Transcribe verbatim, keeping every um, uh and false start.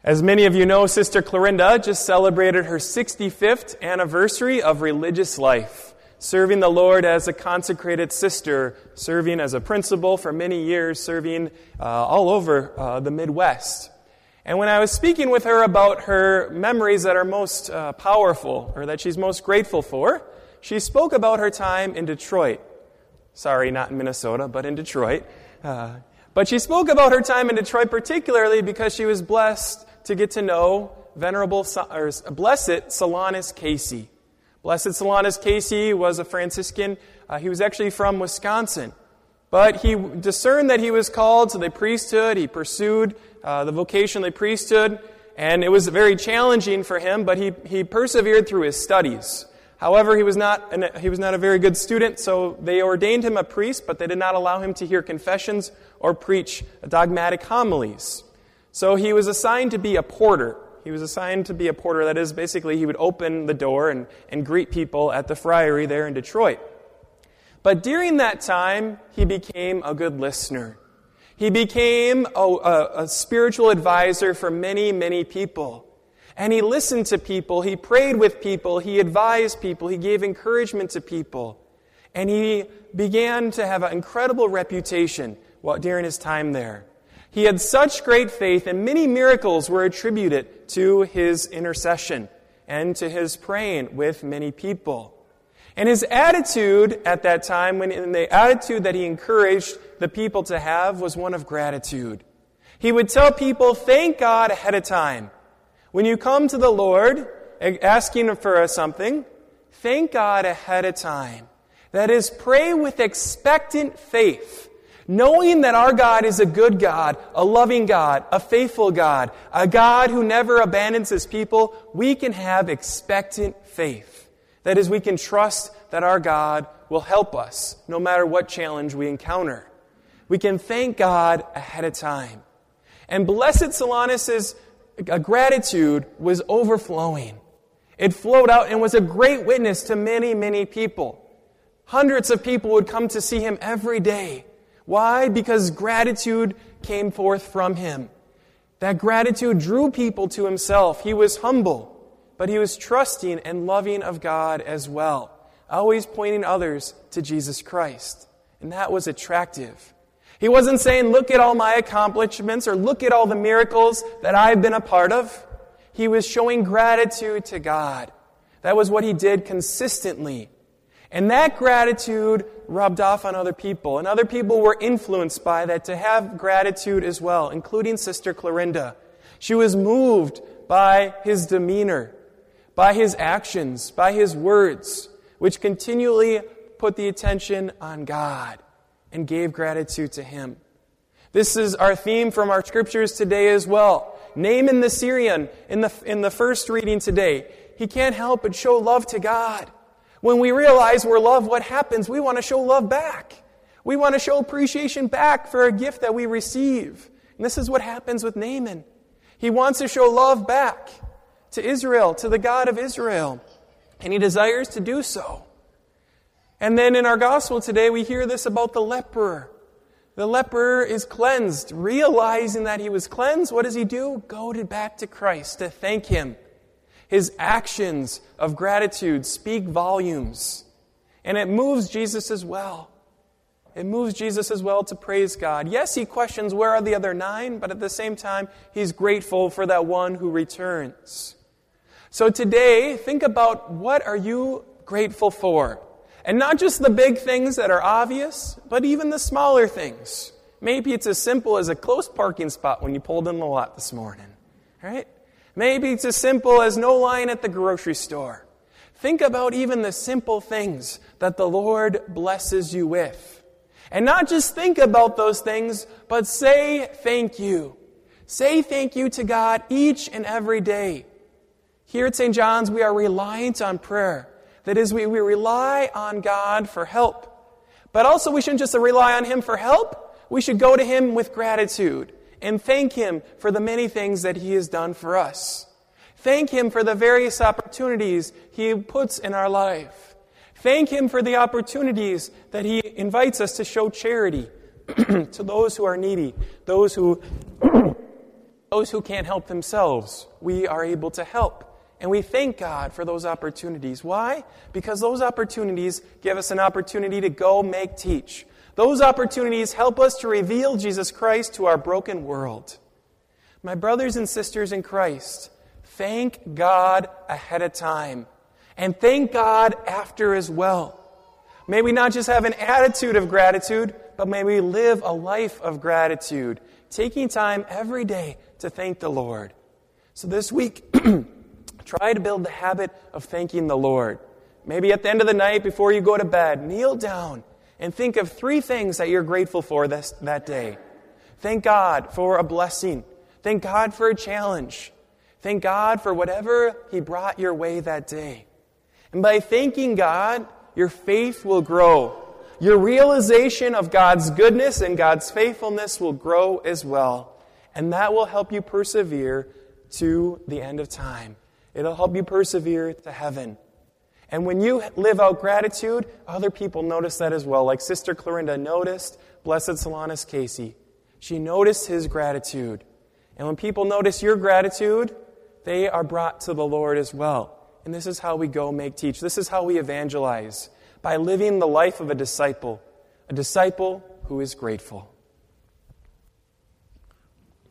As many of you know, Sister Clorinda just celebrated her sixty-fifth anniversary of religious life, serving the Lord as a consecrated sister, serving as a principal for many years, serving uh, all over uh, the Midwest. And when I was speaking with her about her memories that are most uh, powerful, or that she's most grateful for, she spoke about her time in Detroit. Sorry, not in Minnesota, but in Detroit. Uh, but she spoke about her time in Detroit particularly because she was blessed to get to know Venerable, or Blessed Solanus Casey. Blessed Solanus Casey was a Franciscan. Uh, he was actually from Wisconsin. But he discerned that he was called to the priesthood. He pursued uh, the vocation of the priesthood. And it was very challenging for him, but he, he persevered through his studies. However, he was not an, he was not a very good student, so they ordained him a priest, but they did not allow him to hear confessions or preach dogmatic homilies. So he was assigned to be a porter. He was assigned to be a porter. That is, basically, he would open the door and, and greet people at the friary there in Detroit. But during that time, he became a good listener. He became a, a, a spiritual advisor for many, many people. And he listened to people. He prayed with people. He advised people. He gave encouragement to people. And he began to have an incredible reputation while, during his time there. He had such great faith, and many miracles were attributed to his intercession and to his praying with many people. And his attitude at that time, when in the attitude that he encouraged the people to have, was one of gratitude. He would tell people, thank God ahead of time. When you come to the Lord asking for something, thank God ahead of time. That is, pray with expectant faith, knowing that our God is a good God, a loving God, a faithful God, a God who never abandons His people. We can have expectant faith. That is, we can trust that our God will help us no matter what challenge we encounter. We can thank God ahead of time. And Blessed Solanus' gratitude was overflowing. It flowed out and was a great witness to many, many people. Hundreds of people would come to see him every day. Why? Because gratitude came forth from him. That gratitude drew people to himself. He was humble, but he was trusting and loving of God as well, always pointing others to Jesus Christ. And that was attractive. He wasn't saying, look at all my accomplishments or look at all the miracles that I've been a part of. He was showing gratitude to God. That was what he did consistently. And that gratitude rubbed off on other people. And other people were influenced by that to have gratitude as well, including Sister Clorinda. She was moved by his demeanor, by his actions, by his words, which continually put the attention on God and gave gratitude to Him. This is our theme from our scriptures today as well. Naaman the Syrian, in the, in the first reading today, he can't help but show love to God. When we realize we're loved, what happens? We want to show love back. We want to show appreciation back for a gift that we receive. And this is what happens with Naaman. He wants to show love back to Israel, to the God of Israel. And he desires to do so. And then in our gospel today, we hear this about the leper. The leper is cleansed. Realizing that he was cleansed, what does he do? Go to, back to Christ to thank Him. His actions of gratitude speak volumes. And it moves Jesus as well. It moves Jesus as well to praise God. Yes, he questions where are the other nine, but at the same time, he's grateful for that one who returns. So today, think about what are you grateful for? And not just the big things that are obvious, but even the smaller things. Maybe it's as simple as a close parking spot when you pulled in the lot this morning. Right? Maybe it's as simple as no line at the grocery store. Think about even the simple things that the Lord blesses you with. And not just think about those things, but say thank you. Say thank you to God each and every day. Here at Saint John's, we are reliant on prayer. That is, we, we rely on God for help. But also, we shouldn't just rely on Him for help. We should go to Him with gratitude and thank Him for the many things that He has done for us. Thank Him for the various opportunities He puts in our life. Thank Him for the opportunities that He invites us to show charity to those who are needy, those who Those who can't help themselves, we are able to help. And we thank God for those opportunities. Why? Because those opportunities give us an opportunity to go, make, teach. Those opportunities help us to reveal Jesus Christ to our broken world. My brothers and sisters in Christ, thank God ahead of time. And thank God after as well. May we not just have an attitude of gratitude, but may we live a life of gratitude, taking time every day to thank the Lord. So this week, try to build the habit of thanking the Lord. Maybe at the end of the night, before you go to bed, kneel down and think of three things that you're grateful for this, that day. Thank God for a blessing. Thank God for a challenge. Thank God for whatever He brought your way that day. And by thanking God, your faith will grow. Your realization of God's goodness and God's faithfulness will grow as well. And that will help you persevere to the end of time. It'll help you persevere to heaven. And when you live out gratitude, other people notice that as well. Like Sister Clorinda noticed Blessed Solanus Casey. She noticed his gratitude. And when people notice your gratitude, they are brought to the Lord as well. And this is how we go, make, teach. This is how we evangelize. By living the life of a disciple. A disciple who is grateful.